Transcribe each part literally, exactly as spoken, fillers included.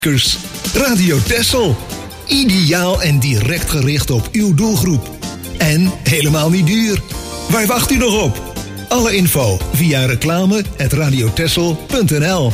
Radio Texel. Ideaal en direct gericht op uw doelgroep. En helemaal niet duur. Waar wacht u nog op? Alle info via reclame at radiotexel punt n l.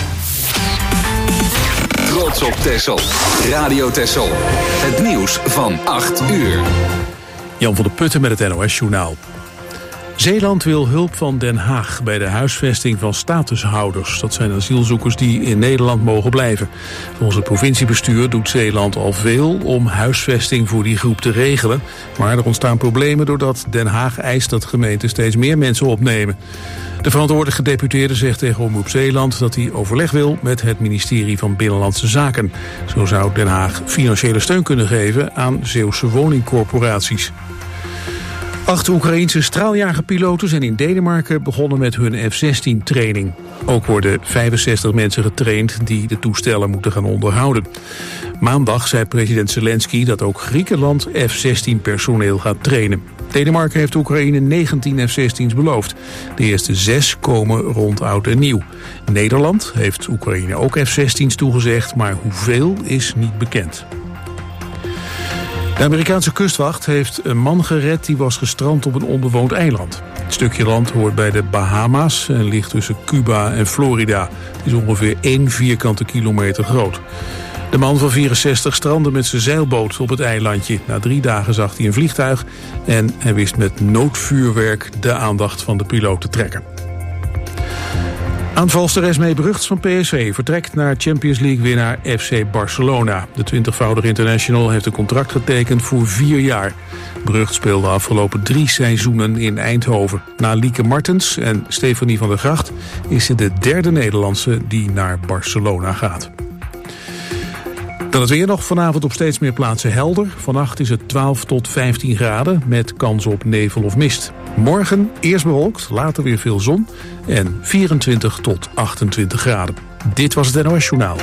Trots op Texel. Radio Texel. Het nieuws van acht uur. Jan van der Putten met het N O S-journaal. Zeeland wil hulp van Den Haag bij de huisvesting van statushouders. Dat zijn asielzoekers die in Nederland mogen blijven. Volgens het provinciebestuur doet Zeeland al veel om huisvesting voor die groep te regelen. Maar er ontstaan problemen doordat Den Haag eist dat gemeenten steeds meer mensen opnemen. De verantwoordelijke gedeputeerde zegt tegen Omroep Zeeland dat hij overleg wil met het ministerie van Binnenlandse Zaken. Zo zou Den Haag financiële steun kunnen geven aan Zeeuwse woningcorporaties. Acht Oekraïense straaljagerpiloten zijn in Denemarken begonnen met hun F zestien training. Ook worden vijfenzestig mensen getraind die de toestellen moeten gaan onderhouden. Maandag zei president Zelensky dat ook Griekenland F zestien personeel gaat trainen. Denemarken heeft Oekraïne negentien F zestien's beloofd. De eerste zes komen rond oud en nieuw. Nederland heeft Oekraïne ook F zestien's toegezegd, maar hoeveel is niet bekend. De Amerikaanse kustwacht heeft een man gered die was gestrand op een onbewoond eiland. Het stukje land hoort bij de Bahama's en ligt tussen Cuba en Florida. Het is ongeveer één vierkante kilometer groot. De man van vierenzestig strandde met zijn zeilboot op het eilandje. Na drie dagen zag hij een vliegtuig en hij wist met noodvuurwerk de aandacht van de piloot te trekken. Aanvalster Esmee Brugts van P S V vertrekt naar Champions League-winnaar F C Barcelona. De twintigvoudige international heeft een contract getekend voor vier jaar. Brugts speelde de afgelopen drie seizoenen in Eindhoven. Na Lieke Martens en Stefanie van der Gracht is ze de derde Nederlandse die naar Barcelona gaat. Dan het weer nog, vanavond op steeds meer plaatsen helder. Vannacht is het twaalf tot vijftien graden met kans op nevel of mist. Morgen eerst bewolkt, later weer veel zon en vierentwintig tot achtentwintig graden. Dit was het N O S-journaal.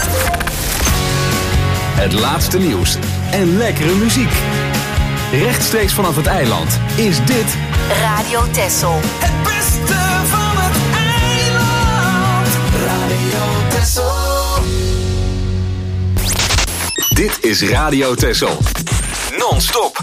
Het laatste nieuws en lekkere muziek. Rechtstreeks vanaf het eiland is dit Radio Texel. Het beste van het eiland. Radio Texel. Dit is Radio Texel. Non-stop.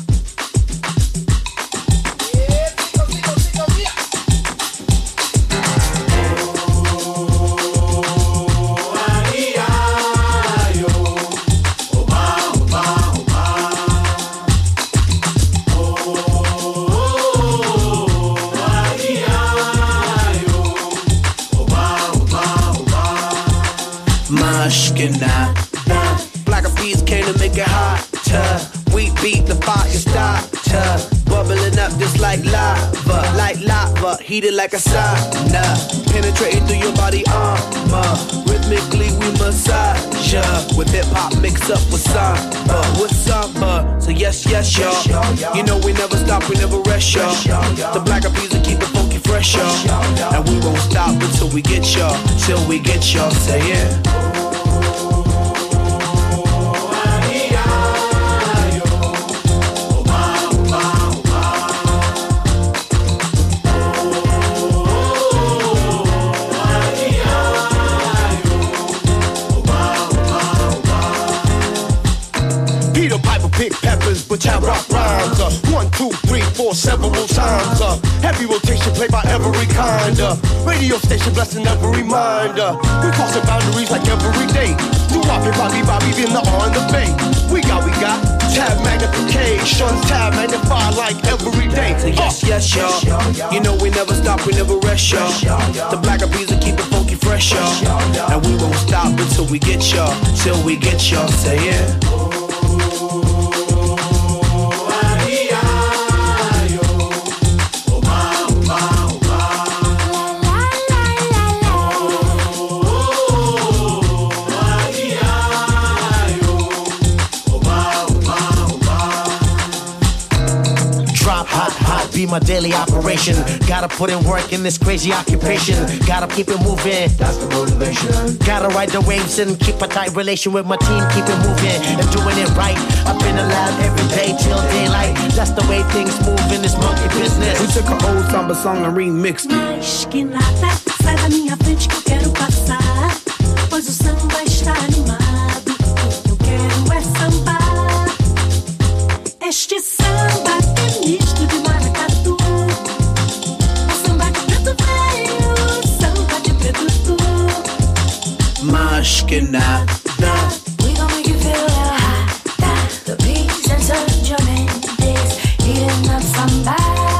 Mashkina. Black bees came to make it hotter. We beat the fire starter. Bubbling up just like lava. Like lava, heated like a sauna. Penetrating through your body armor. Rhythmically we massage ya. With hip hop mixed up with samba. With samba. So yes, yes, y'all. You know we never stop, we never rest, y'all. The black bees will keep it funky fresh, y'all. And we won't stop until we get y'all. Till we get y'all, say yeah. Which I rock rhymes, uh, one, two, three, four, several times. Uh, heavy rotation played by every kind. Uh, radio station blessing every mind. Uh, we crossing boundaries like every day. Do Bobby, Bobby, Bobby, in the on the bay. We got, we got tab magnification, tab magnify like every day. So yes, uh, yes, y'all. You know we never stop, we never rest, y'all. The black bees will keep it funky fresh, y'all. And we won't stop until we get y'all, till we get y'all. Say yeah. Be my daily operation. Gotta put in work in this crazy occupation. Gotta keep it moving. That's the motivation. Gotta ride the waves and keep a tight relation with my team. Keep it moving and doing it right. Up in the lab every day till daylight. That's the way things move in this monkey business. We took an old samba song and remixed it. Mas que nada, sai da minha frente que eu quero passar. Pois o samba está animado. nah, nah. We gon' make you feel real high. The peace and sunshine days heating up somebody.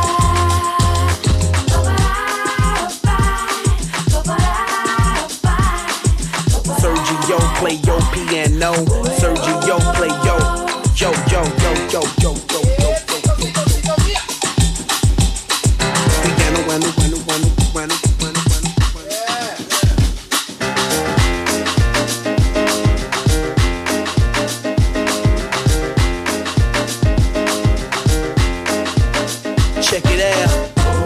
Sergio, play your piano. Sergio, play yo, yo, yo, yo, yo, yo, yo, yo, yo, yo. Piano, piano, piano, piano, piano, piano, piano. Check it out.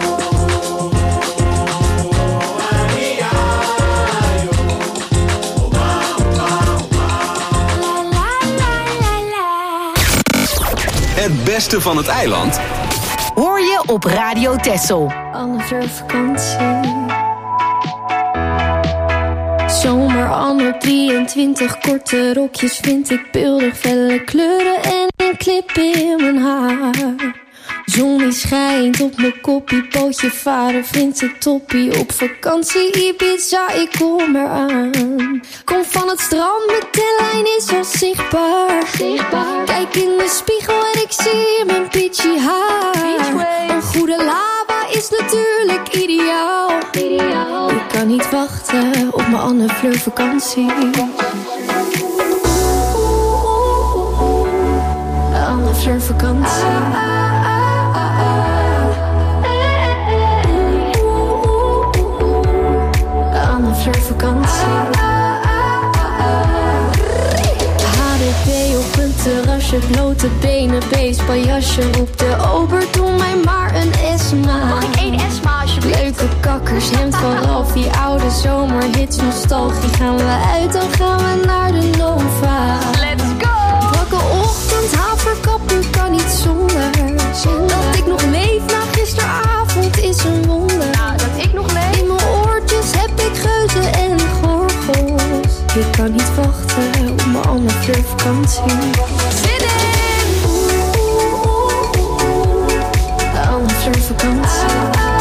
Het beste van het eiland hoor je op Radio Texel. Anne Fleur vakantie. Zomer anno drieëntwintig, korte rokjes vind ik beeldig, felle kleuren en een clip in mijn haar. Zon die schijnt op mijn koppie, pootje varen vindt het toppie. Op vakantie Ibiza, ik kom eraan. Kom van het strand, mijn tenlijn is al zichtbaar. zichtbaar. Kijk in de spiegel en ik zie mijn peachy haar. Een goede lava is natuurlijk ideaal. ideaal. Ik kan niet wachten op mijn Anne Fleur vakantie. Anne Fleur vakantie. Vakantie. H D P op een terrasje, blote benen, beestpaljasje. Roep de ober, doe mij maar een Esma. Mag ik één Esma alsjeblieft? Leuke kakkers, hemd van Ralf, die oude zomerhits, nostalgie. Gaan we uit, dan gaan we naar de Nova. Let's go! Wakke ochtend, haverkappen, kan niet zonder. Dat ik nog leef na gisteravond is een wonder. Nou, dat ik nog leef? In mijn oortjes heb ik geuzen en gorgels. Ik kan niet wachten op mijn Anne Fleur vakantie. Zin in! De Anne Fleur vakantie.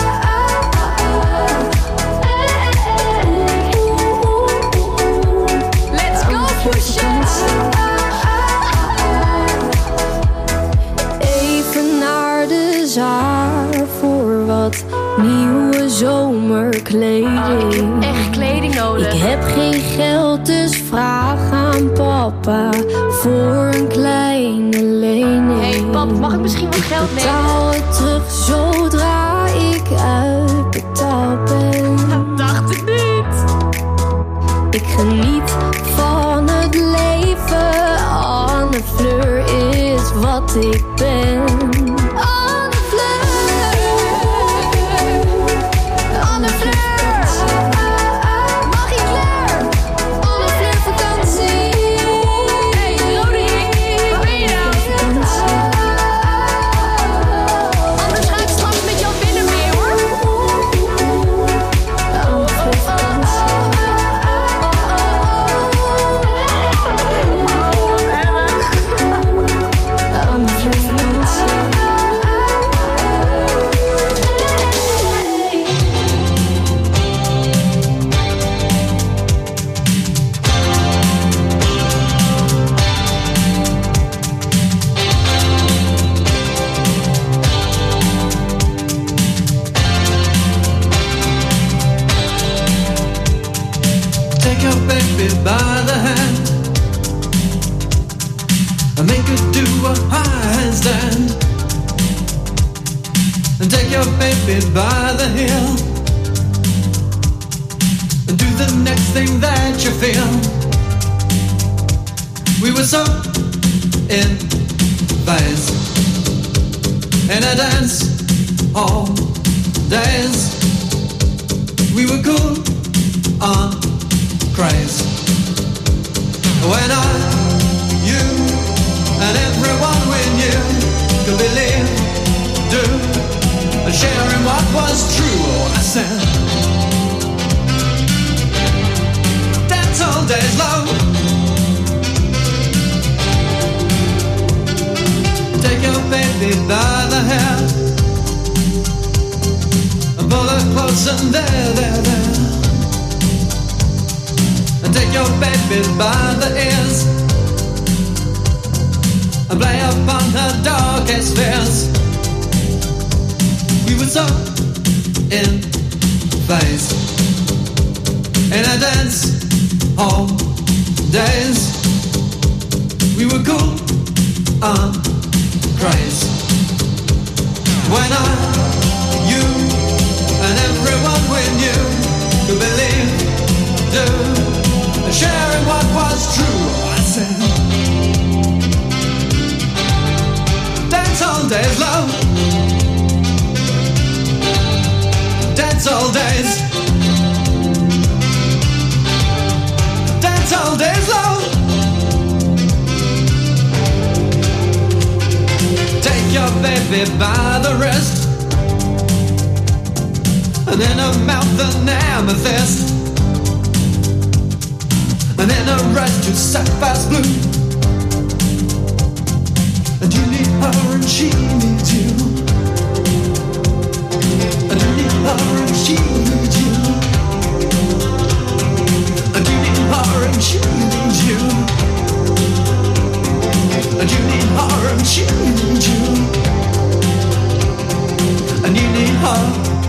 Let's go, pushen! Even naar de zaar voor wat nieuwe zomerkleding. Echt kleding nodig. Ik heb geen geld, dus vraag aan papa voor een kleine lening. Hey pap, mag ik misschien wat geld nemen? Betaal het terug zodra ik uitbetaald ben. Dat dacht ik niet. Ik geniet van het leven. Anne Fleur is wat ik ben. Anne Fleur. Anne Fleur. Magie Fleur. Anne Fleur vakantie. Hey Roderick, waar ben je nou? Anders ga ik straks met jou binnen mee hoor. Anne Fleur vakantie. Anne Fleur vakantie. Take your baby by the hand and make her do a high handstand. And take your baby by the heel and do the next thing that you feel. We were so in phase in a dance all days. We were cool on craze. When I, you, and everyone we knew could believe, do, and share in what was true. Oh, I said, dance all days long. Take your baby by the hair and pull her close and there, there, there. And take your baby by the ears and play upon her darkest fears. We were so in phase in a dance hall days. We were cool and crazy. When I, you, and everyone we knew could believe, do, sharing what was true. I said, dance all days, love. Dance all days. Dance all days, love. Take your baby by the wrist, and in her mouth an amethyst, and in her eyes two sapphires blue. And you need her and she needs you, and you need her and she needs you, and you need her and she needs you, and you need her and she needs you, and you need her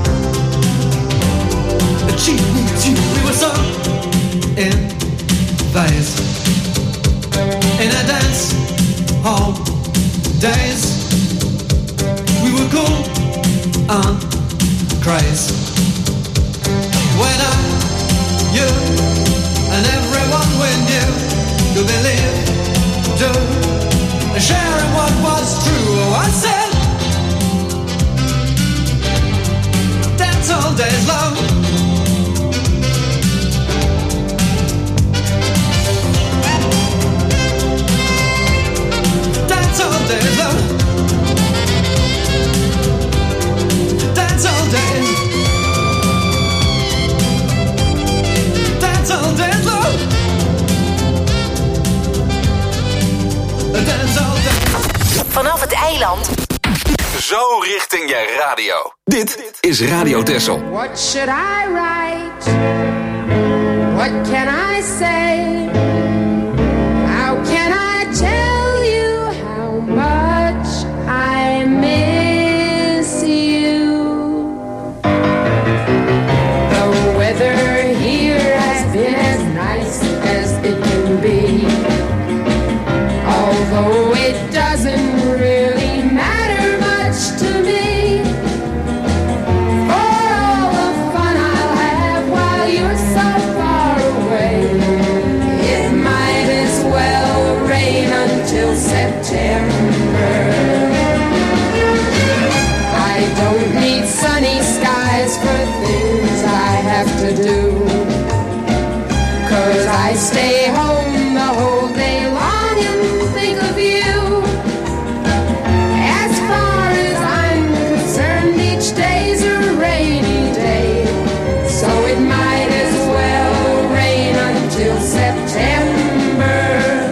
and she needs you. We were so in phase in a dance hall days. We were cool and crazy. When I, you, and everyone we knew could believe, do, sharing what was true. Oh, I said, dance all days, love. Dance all days, love. Dance all days. Dance all days, love. Dance all days. Vanaf het eiland. Zo richting je radio. Dit is Radio Texel. What should I write? What can I say? How can I tell you how much I miss you? The weather here has been as nice as it can be, although it doesn't really matter much to me. For all the fun I'll have while you're so far away, it might as well rain until September. I don't need sunny skies for things I have to do, 'cause I stay home the whole day long and think of you. As far as I'm concerned, each day's a rainy day, so it might as well rain until September.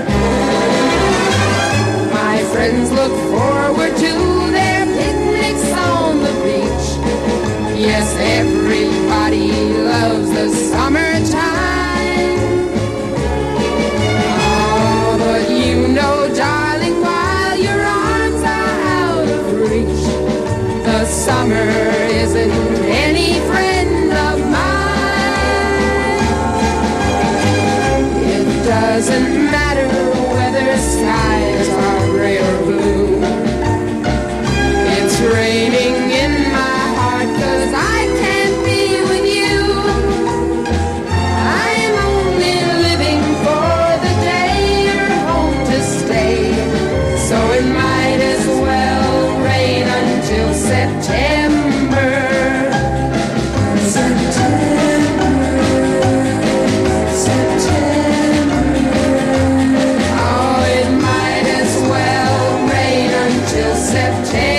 My friends look forward to their picnics on the beach. Yes, everybody loves the summertime. Oh, but you know, darling, while your arms are out of reach, the summer isn't any friend of mine. It doesn't matter whether skies are gray or blue. It's raining in my heart 'cause I can't be with you. I'm only living for the day you're home to stay, so it might as well rain until September. September, September. Oh, it might as well rain until September.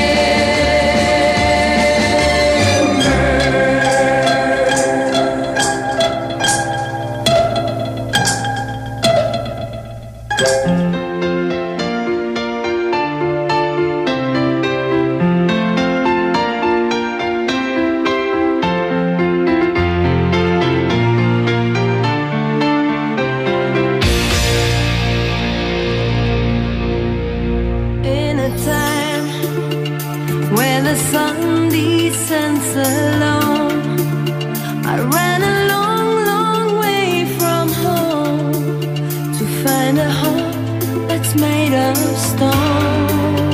find a heart that's made of stone.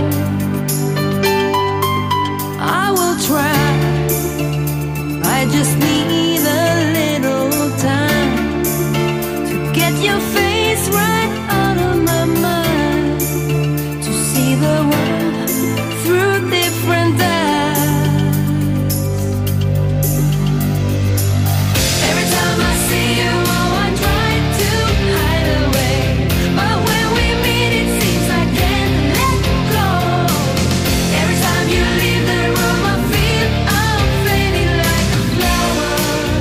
I will try, I just need a little time to get your face right out of my mind, to see the world through different eyes. Every time I see you, oh, I try to hide away, but when we meet it seems I can't let go. Every time you leave the room I feel I'm fading like a flower.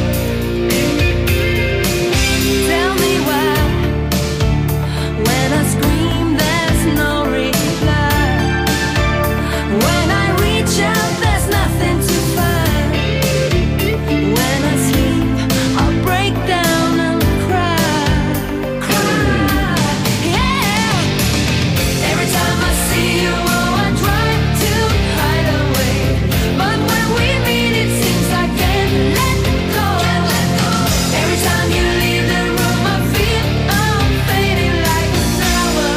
Tell me why, when I scream there's no reply, when I reach out there's nothing to find, when I sleep I break down and cry, cry, yeah. Every time I see you, oh, I try to hide away, but when we meet it seems I can't let go. Every time you leave the room I feel I'm fading like a flower,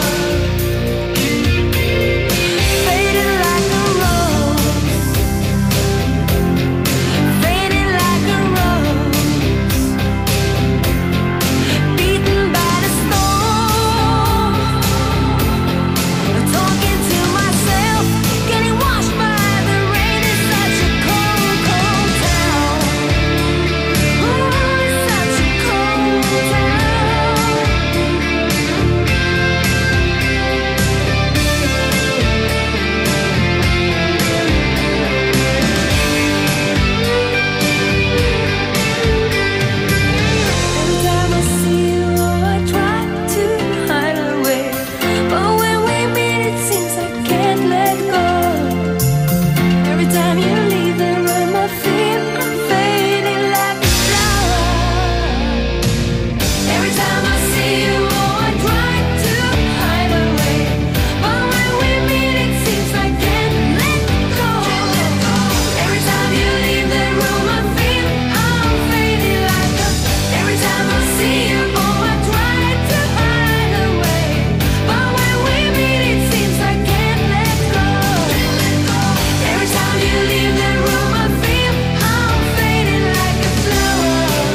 fading like a rose, fading like a rose, beaten by the storm, talking to myself, getting washed by the rain. It's such a cold, cold town. Ooh, it's such a cold town. Every time I see you, oh, I try to hide away, but when we meet it seems I can't let go. Every time you leave the room I feel I'm fading like a flower. Every time I see you, oh, I try to hide away, but when we meet it seems I can't let go. Every time you leave the room I feel I'm fading like a. Every time I see you, oh, I try to hide away, but when we meet it seems I can't let go. Every time you leave the room I feel I'm fading like a flower.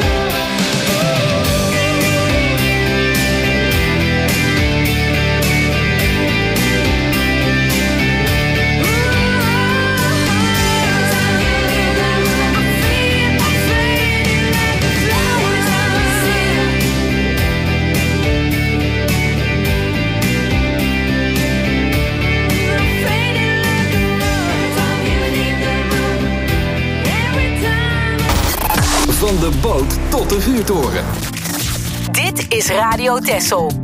Van de boot tot de vuurtoren. Dit is Radio Texel.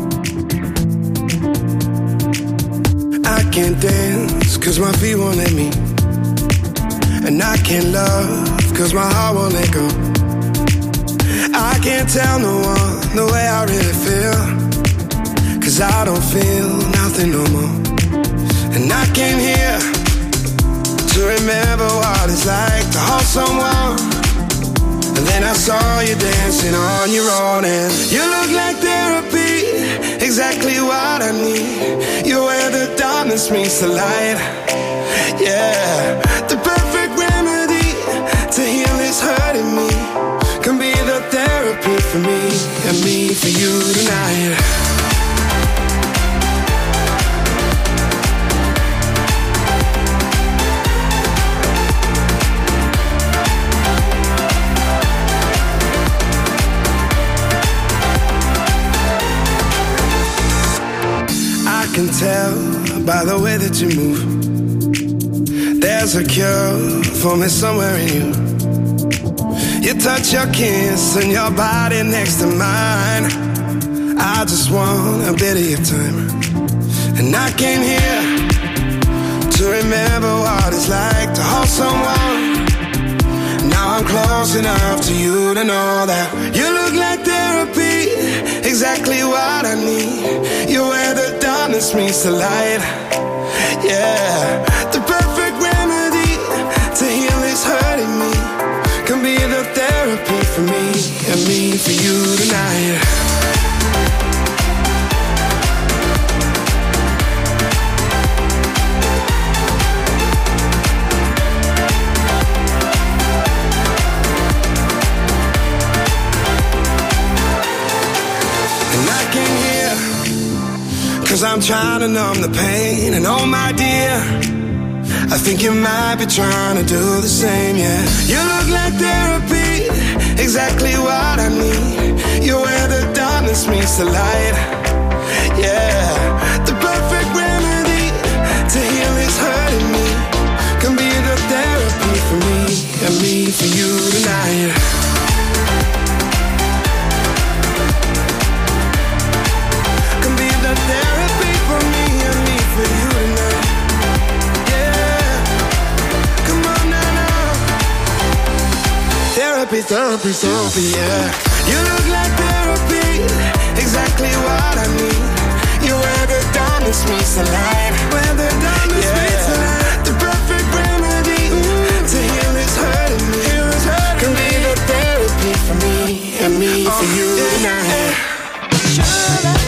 I can't dance cause my feet won't let me, and I can't love cause my heart won't let go. I can't tell no one the way I really feel, cause I don't feel nothing no more. And I came here to remember what it's like to hold someone, and then I saw you dancing on your own, and you look like therapy, exactly what I need. You're where the darkness meets the light. Yeah, the perfect remedy to heal this hurting me can be the therapy for me and me for you tonight. I can tell by the way that you move, there's a cure for me somewhere in you. You touch, your kiss, and your body next to mine. I just want a bit of your time, and I came here to remember what it's like to hold someone. Now I'm close enough to you to know that you look like therapy, exactly what I need. You're where the darkness meets the light. Yeah, the perfect remedy to heal this hurting me can be the therapy for me and me for you tonight. Cause I'm trying to numb the pain. And oh my dear, I think you might be trying to do the same, yeah. You look like therapy, exactly what I need. You're where the darkness meets the light, yeah. The perfect remedy to heal is hurting me. Can be the therapy for me and me for you tonight. Can be the therapy for me and me for you tonight. Therapy, therapy, therapy, yeah. You look like therapy, exactly what I need. You're where the darkness meets the light. Where the darkness yeah. meets the light. The perfect remedy mm. to heal is hurting me. Can be the therapy for me and me oh, for you yeah. tonight. Should I?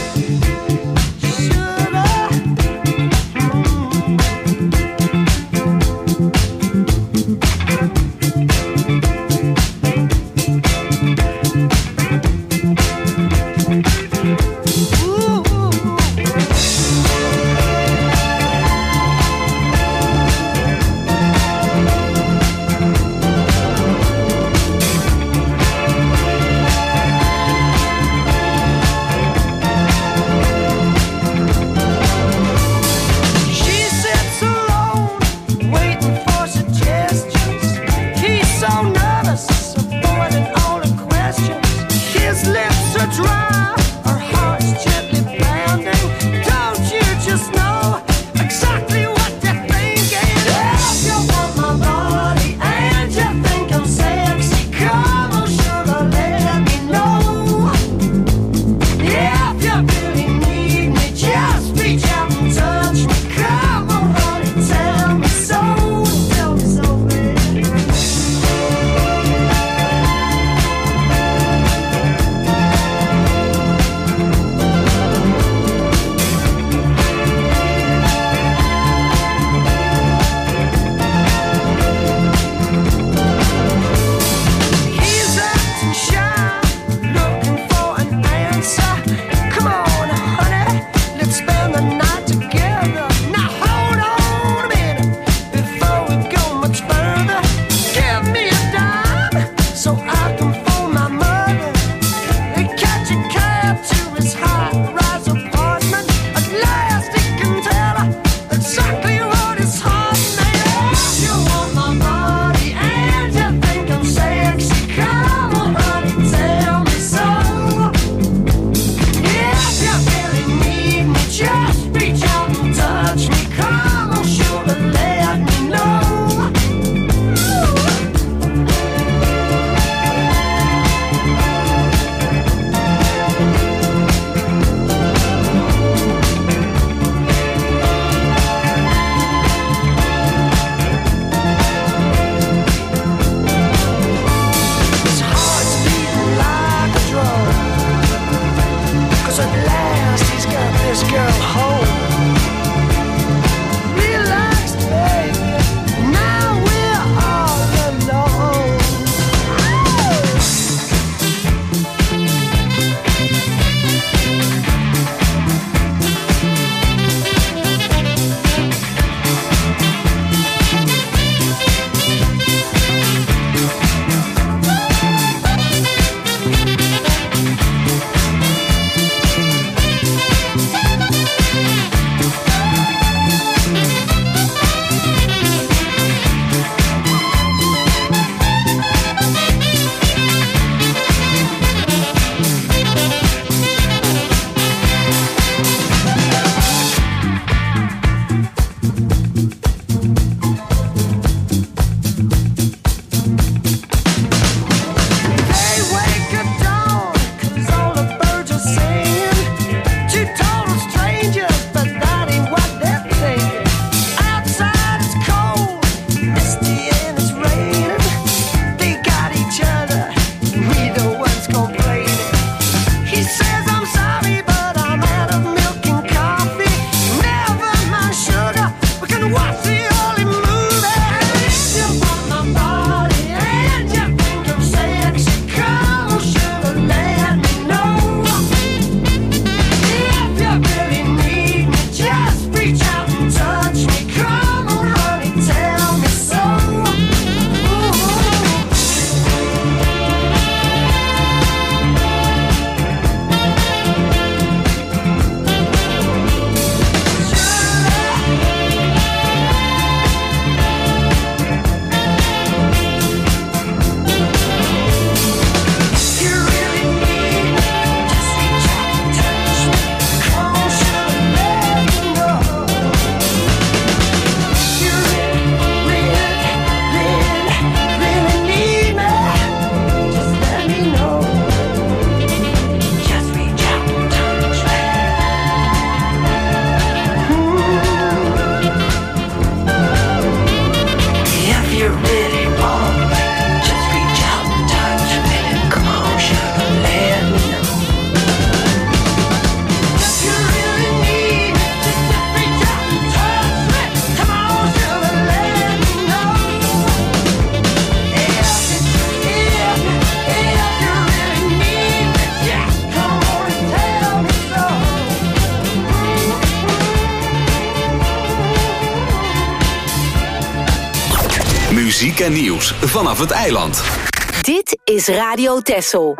muziek en nieuws vanaf het eiland. Dit is Radio Texel.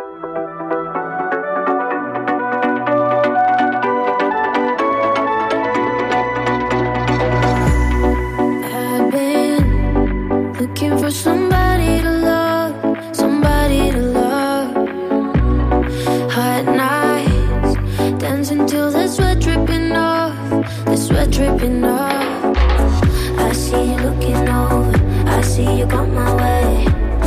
I've been looking for somebody to love, somebody to love. Hot nights, dancing till the sweat dripping off, the sweat dripping off. I see you looking over, I see you got my way.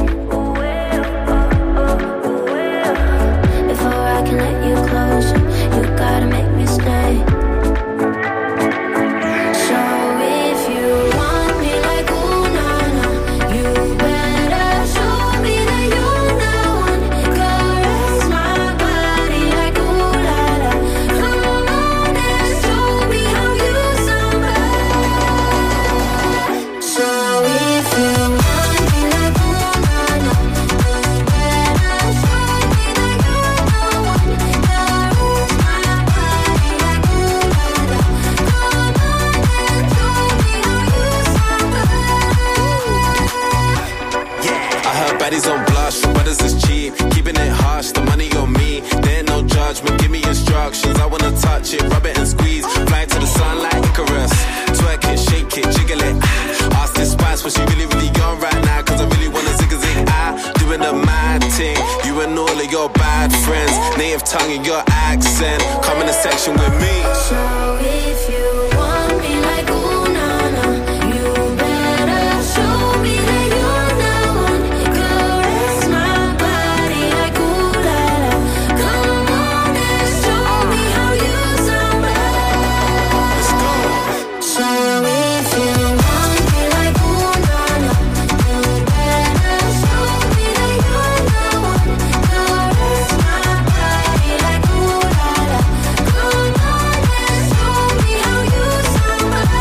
Before I can let you closer, you gotta make me stay. So if you want me like ooh na na, you better show me that you're the one. Caress my body like ooh la la. Come on and show me how you somebody. So if you want me like ooh na na, you better show me that you're the one. Caress my body like ooh la la. Come on and show me how you somebody. I heard baddies on blush, brothers is cheap, keeping it harsh, the money on me, there ain't no judgment, give me instructions, I wanna touch it, rub it and squeeze, fly to the sun like Icarus, twerk it, shake it, jiggle it, ah. Ask this spice what she really, really on right now, cause I really wanna zig a zig, ah. Doing the mad thing, you and all of your bad friends, native tongue and your accent, come in the section with me. So if you want me like ooh na na, you better show me that you're the one. Caress my body like ooh la la. Come on and show me how you somebody. So if you want me like ooh na na, you better show me that you're the one. Caress my body like ooh la la. Come on and show me how you somebody.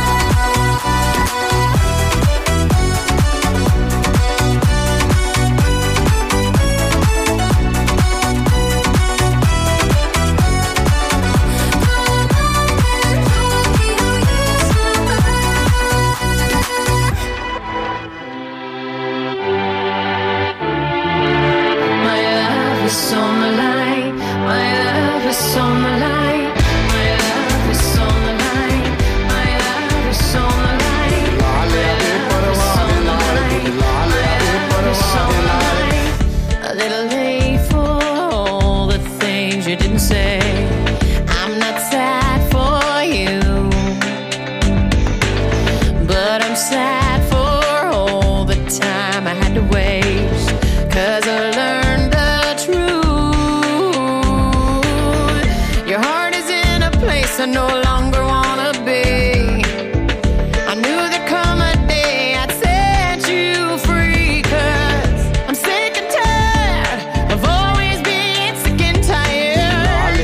My love is on the line. My love is on the line. My love is on the line. My love is on the line. My love is on the line. My love is on the line. A little late for all the things you didn't say. I'm not sad for you, but I'm sad for all the time I had to waste. Cause I learned the truth. Your heart is in a place I no longer wanna be. I knew there'd come a day I'd set you free. Cause I'm sick and tired of always being sick and tired.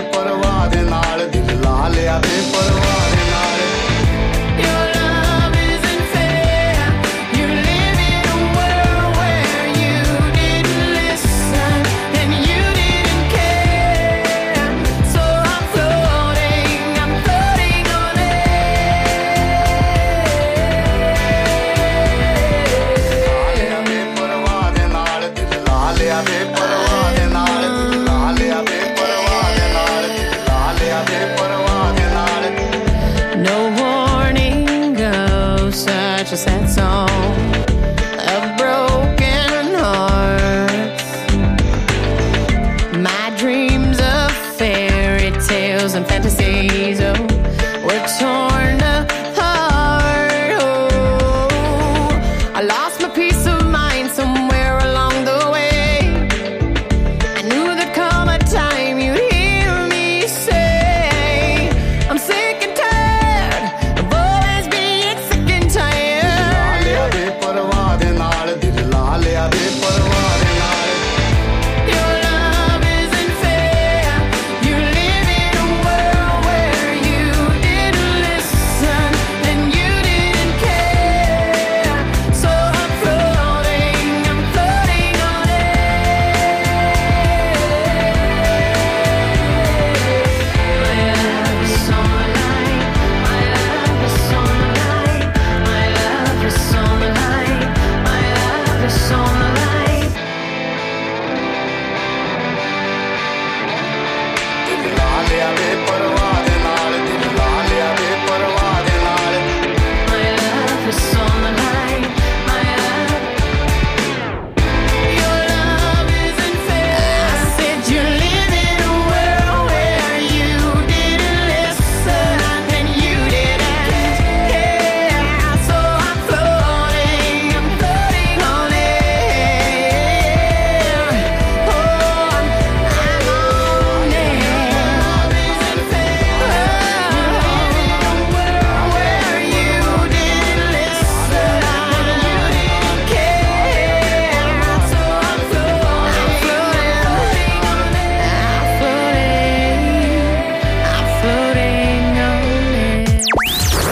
Your love isn't fair. You live in a world where you didn't listen and you didn't care. So I'm floating, I'm floating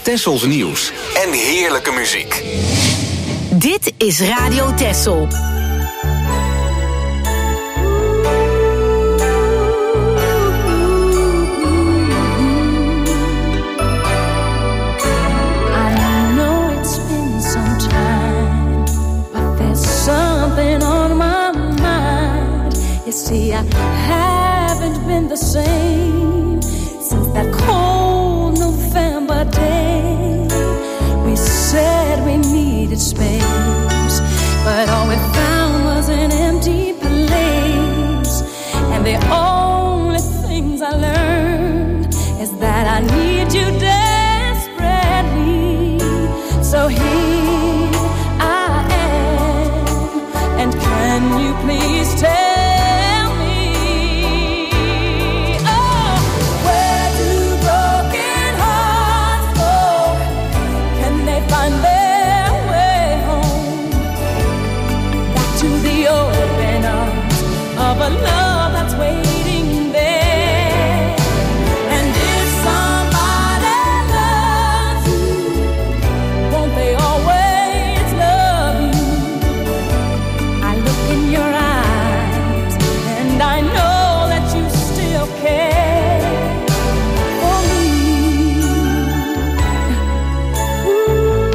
Tessels nieuws en heerlijke muziek. Dit is Radio Tessel. Something on my mind. You see, I haven't been the same since that cold November day. We said we needed space, but all we found was an empty place. And the only things I learned is that I need you desperately. So here can you please tell me, oh, where do broken hearts go? Can they find their way home? Back to the open arms of a love that's waiting there. And if somebody loves you, won't they always love you? In your eyes, and I know that you still care for me. Ooh,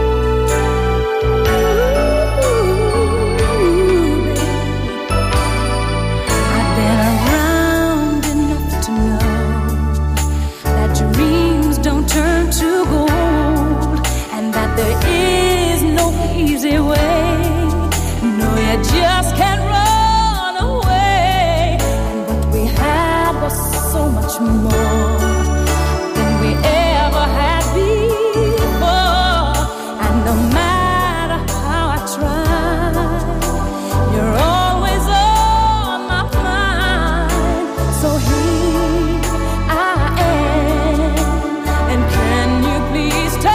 I've been around enough to know that dreams don't turn to gold, and that there is no easy way. No, you just can't run away. And what we had was so much more than we ever had before. And no matter how I try, you're always on my mind. So here I am, and can you please tell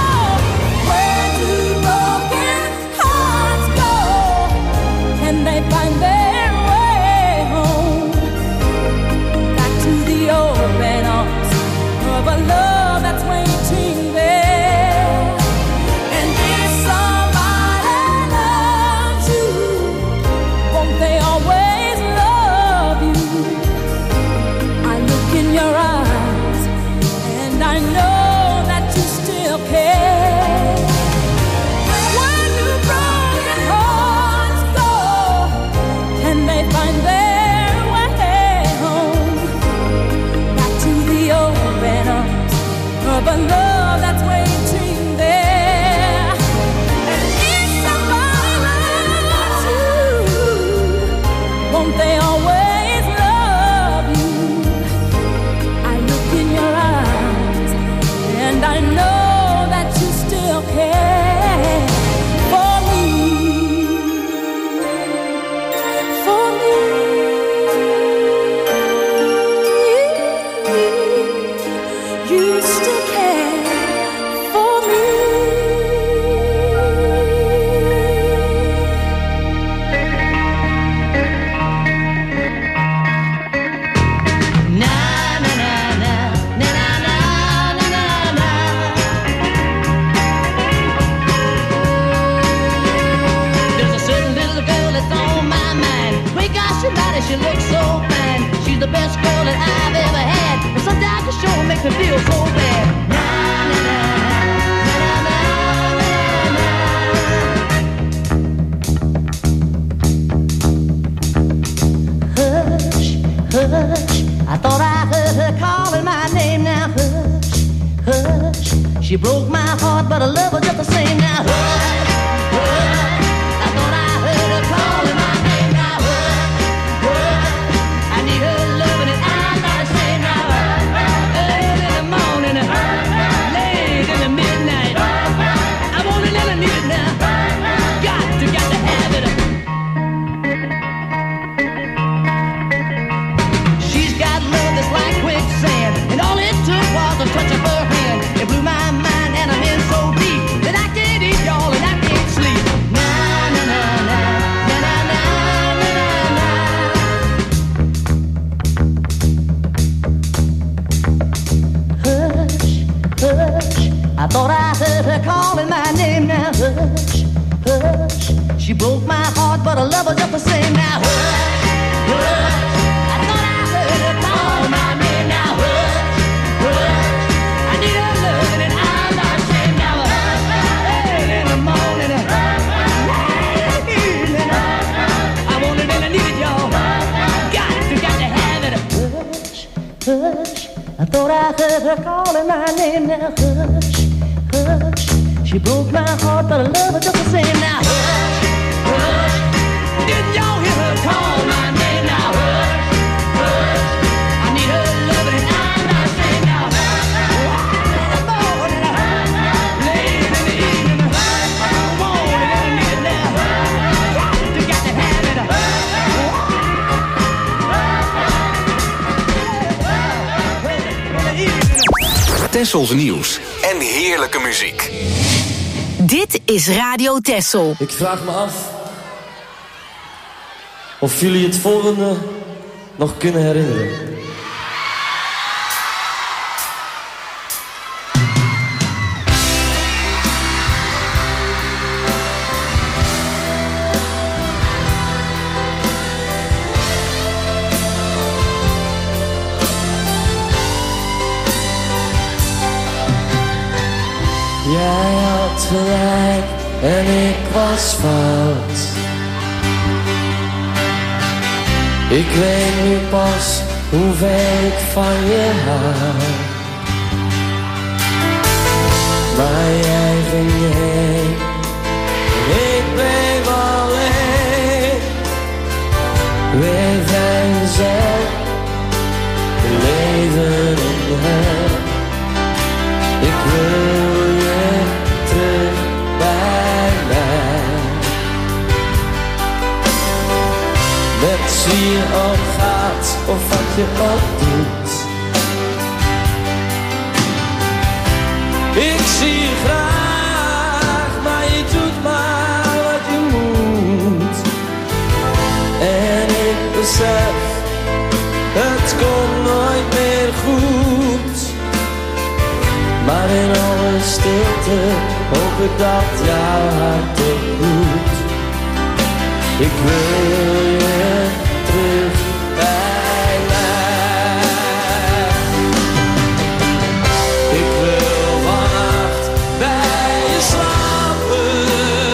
they She broke my heart, but I love her just the same now. Hush, hush, I thought I heard her calling my name now. Hush, hush, I need her loving and I'm not ashamed now. Early in the morning, late in the midnight, I want it and I need it now. Got to, got to have it. She's got love that's like quicksand, and all it took was a touch of her hand. It blew my mind and I'm in so deep that I can't eat y'all and I can't sleep. Na na na na na na na na na. Hush, hush, I thought I heard her calling my name now. Hush, hush, she broke my heart, but I love her just the same now. Hush, hush, I thought I heard her calling my name now. Hush, hush, I need her loving and I'm not ashamed now. Early in the morning, late evening, I want it and I need it, y'all. Got to, got to have it. Hush, hush, I thought I heard her calling my name now. Hush, hush, she broke my heart, but I love her just the same now. Hush, hush, didn't y'all hear her call my name now? Hush, hush, I need her loving and I'm not ashamed now. In the morning, late in the evening, I want it and I need it now. Got to, got to have it. Tessels nieuws en heerlijke muziek. Dit is Radio Tessel. Ik vraag me af of jullie het volgende nog kunnen herinneren. Jij had gelijk en ik was fout. Ik weet nu pas hoeveel ik van je hou. Maar jij ging heen en ik bleef alleen. Weer vrijgezel, leven in hem. Ik wil je terug bij mij. Met wie je ook gaat of wat je ook doet. Ik zie je graag, maar je doet maar wat je moet. En ik besef, het komt nooit meer goed. Maar in alle stilte hoop ik dat jouw hart het doet. Ik wil je terug bij mij. Ik wil vannacht bij je slapen.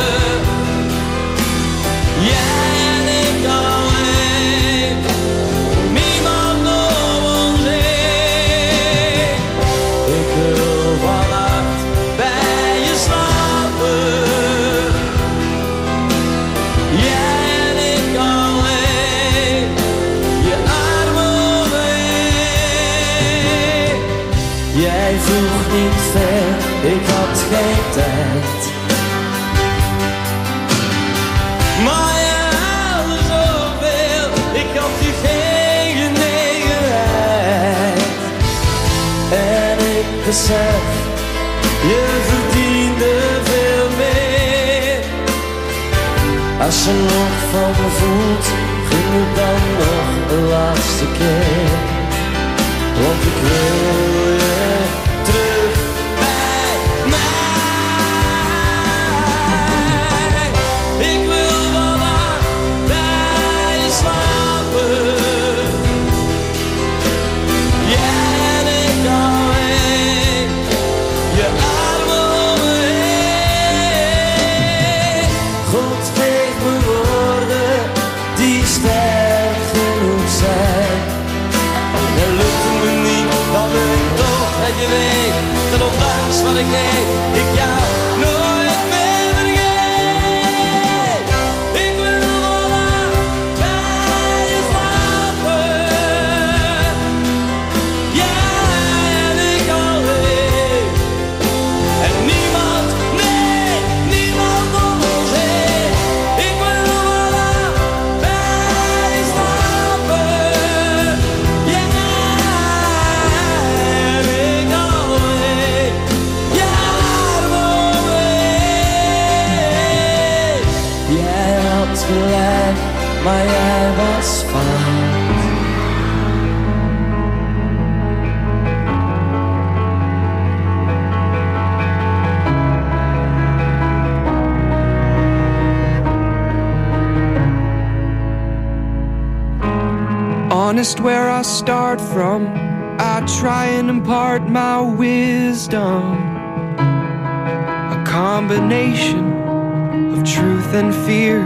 Jij en ik alleen. Niemand om ons heen. Ik wil vannacht bij je slapen. Jij en ik alleen. Je armen omheen. Jij vroeg niet ver, ik had geen tijd. Maar je haalde zoveel, ik had je geen genegenheid. En ik besef, je verdiende veel meer. Als je nog van me voelt, gun me dan nog een laatste keer. Want ik wil je terug bij mij. Ik wil vannacht bij je slapen. Jij en ik alleen. Je armen om me heen. God geef me woorden die sterk genoeg zijn. En lukt het me niet, dan wil ik toch ik deed, ik jou nooit meer vergeet. Ik wil vandaag bij je slapen. Jij en ik alleen. En niemand, nee, niemand om ons heen. Ik wil vandaag bij je slapen. Jij en ik alleen. Jij voor me. Jij had gelijk, maar jij was fout. Honest where I start from, I try and impart my wisdom. A combination of truth and fear.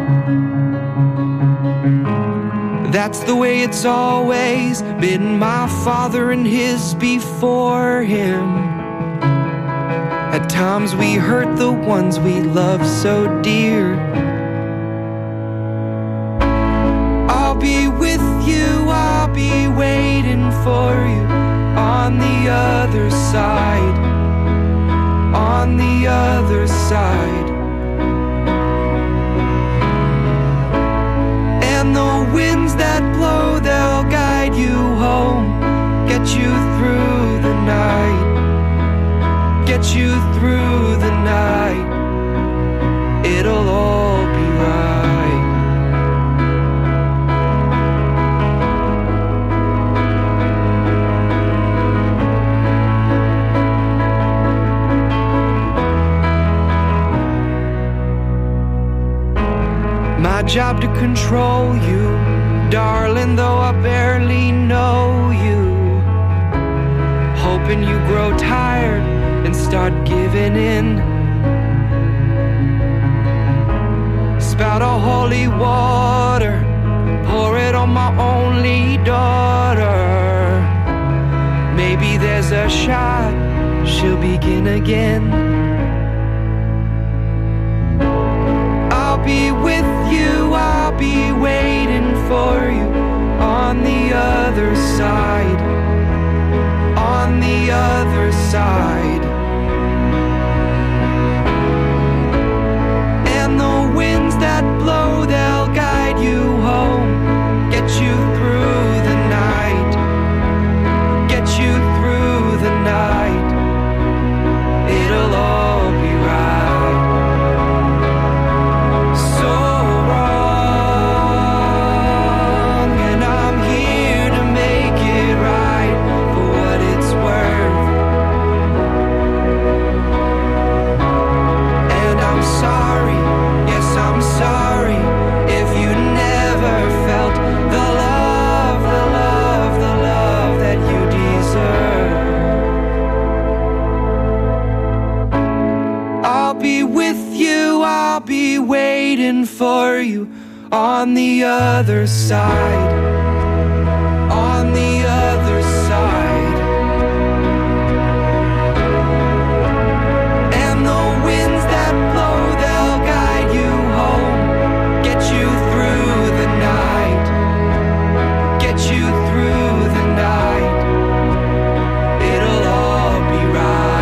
That's the way it's always been, my father and his before him. At times we hurt the ones we love so dear. I'll be with you, I'll be waiting for you on the other side, on the other side. And the winds that blow, they'll guide you home, get you through the night, get you through the night. It'll all be right. My job to control you, darling, though I barely know you. Hoping you grow tired and start giving in. Spout a holy water, pour it on my only daughter. Maybe there's a shot, she'll begin again. I'll be with you, I'll be waiting for you on the other side, on the other side. And the winds that blow, they'll guide you home, get you through the night, get you through the night. It'll all be right. Waiting for you on the other side, on the other side. And the winds that blow, they'll guide you home, get you through the night, get you through the night. It'll all be right.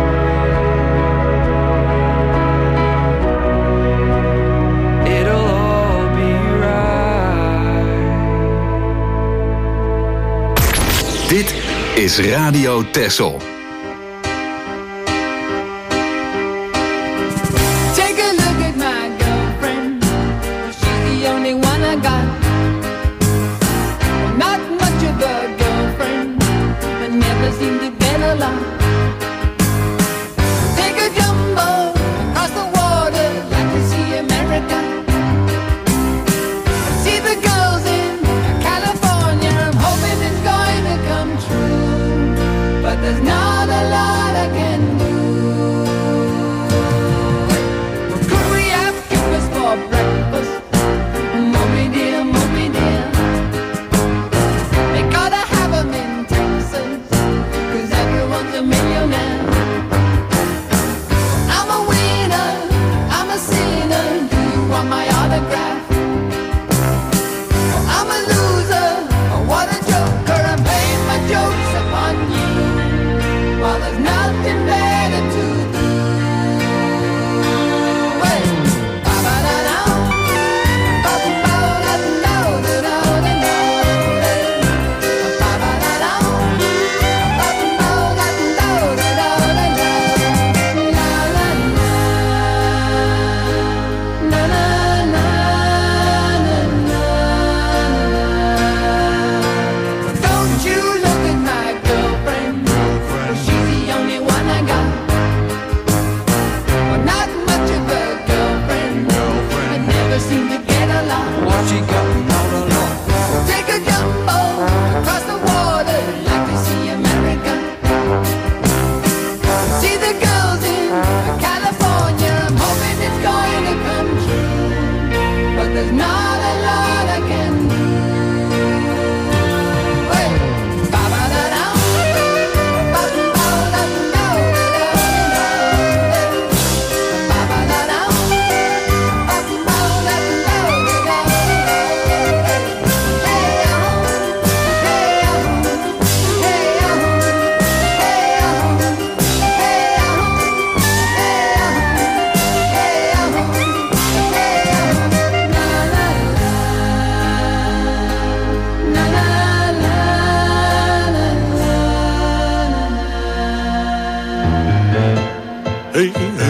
Dit is Radio Texel. Take a look at my girlfriend. She's the only one I got. Not much of a girlfriend, but never seemed to get a lot. Take a jumbo across the water, like to see America. See the girls in California. I'm hoping it's going to come true, but there's no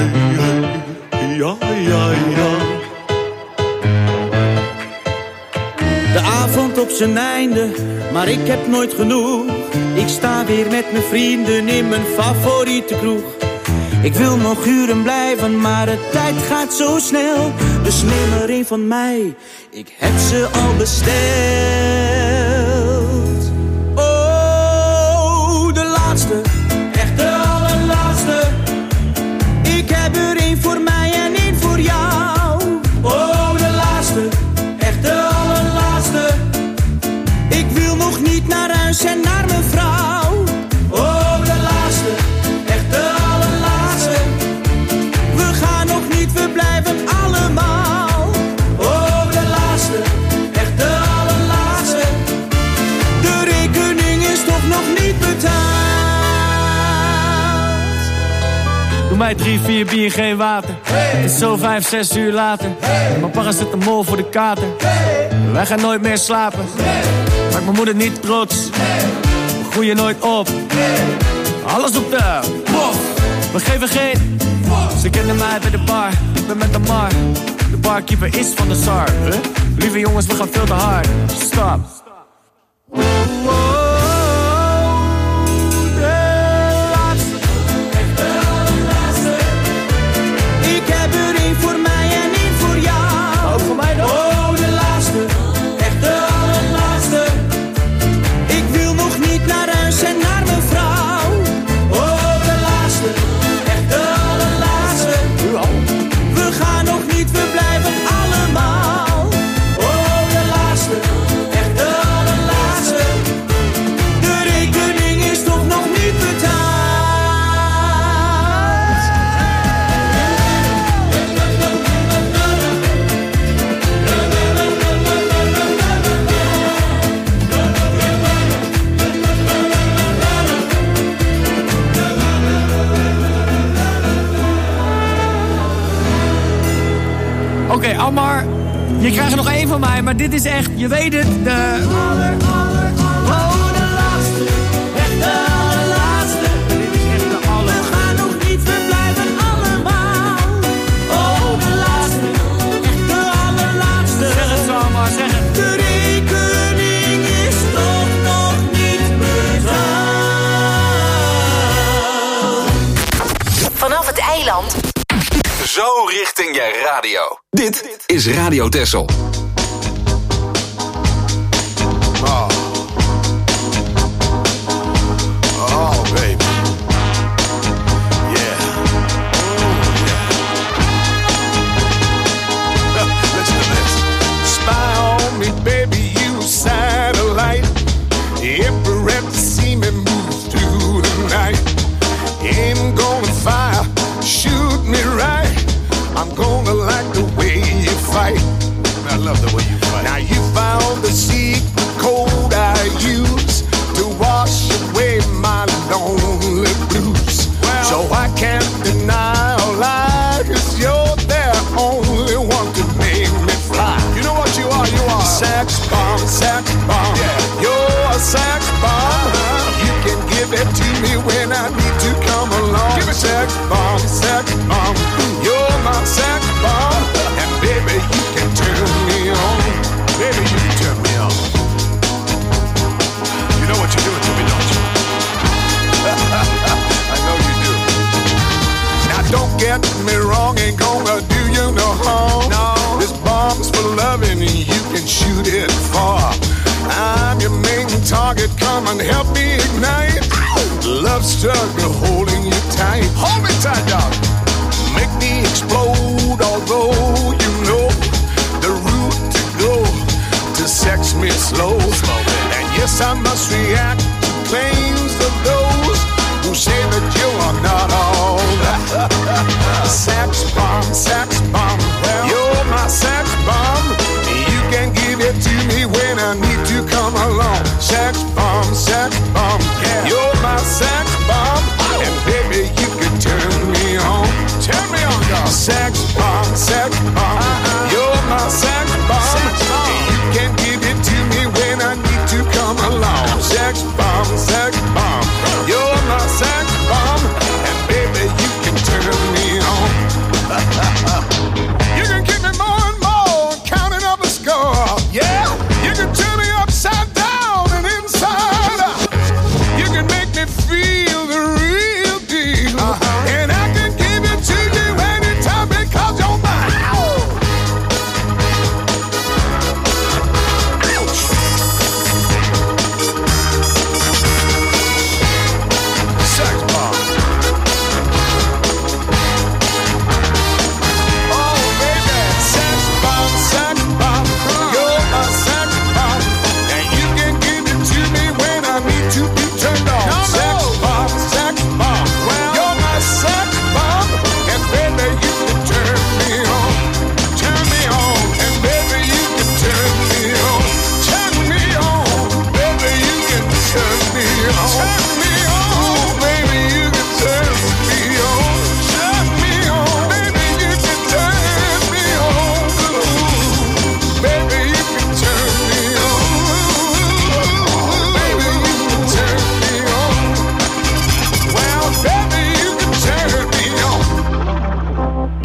ja, ja, ja. De avond op zijn einde, maar ik heb nooit genoeg. Ik sta weer met mijn vrienden in mijn favoriete kroeg. Ik wil nog uren blijven, maar de tijd gaat zo snel. Dus neem er een van mij, ik heb ze al besteld. Oh, de laatste, echt de allerlaatste. Ik heb er één voor mij en één voor jou. Oh, de laatste, echt de allerlaatste. Ik wil nog niet naar huis en naar mijn vrouw. Oh, de laatste, echt de allerlaatste. We gaan nog niet, we blijven allemaal. Oh, de laatste, echt de allerlaatste. De rekening is toch nog niet betaald. Doe mij drie, vier bier, geen water. Hey. Het is zo vijf, zes uur later. Hey. Mijn papa zet een mol voor de kater. Hey. Wij gaan nooit meer slapen. Hey. Maak mijn moeder niet trots. Hey. We groeien nooit op. Hey. Alles op de bof. We geven geen bof. Ze kennen mij bij de bar. Ik ben met de mar. De barkeeper is van de Sar. Huh? Lieve jongens, we gaan veel te hard. Stop. Oh, oh, oh. Oké, okay, Ammar, je krijgt er nog één van mij, maar dit is echt, je weet het, de... Aller, aller, aller, oh, de laatste, echt de allerlaatste. Dit is echt de aller... We gaan nog niet, we blijven allemaal. Oh, de laatste, echt de allerlaatste. Zeg het zo, Ammar, zeg het. De rekening is toch nog niet betaald. Vanaf het eiland... Zo richting je radio. Dit is Radio Texel. Oh. Oh, baby. Yeah. Oh, yeah. Listen to this. Spy on me, baby, you satellite. Every rep to see me move through the night. Aim gonna fire, shoot me right. I'm gonna like the way you fight. I love the way you fight. Now you found the secret code I use to wash away my lonely blues. Well, so I can't deny or lie, 'cause you're the only one to make me fly. You know what you are? You are sex bomb, sex bomb. Yeah. You're a sex bomb. Uh-huh. You can give it to me when I need to come along. Give it sex bomb, sex bomb. You're my sex bomb, and baby, you can turn me on. Baby, you can turn me on. You know what you're doing to me, don't you? I know you do. Now don't get me wrong, ain't gonna do you no harm. No. This bomb's for loving, and you can shoot it far. I'm your main target, come and help me ignite. Love struggle holding you tight. Hold me tight, dog. Make me explode, although you know the route to go to sex me slow. And yes, I must react to claims of those who say that you are not all that. Sex bomb, sex bomb, you're my sex bomb. You can give it to me when I need to come along. Sex bomb, sex bomb, yeah. You're my sex bomb, and baby, you can turn me on. Turn me on, dog. Sex bomb, sex bomb. Uh-uh. You're my sex bomb. Sex bomb. You can give it to me when I need to come along. Sex bomb, sex bomb. You're my sex bomb, and baby, you can turn me on.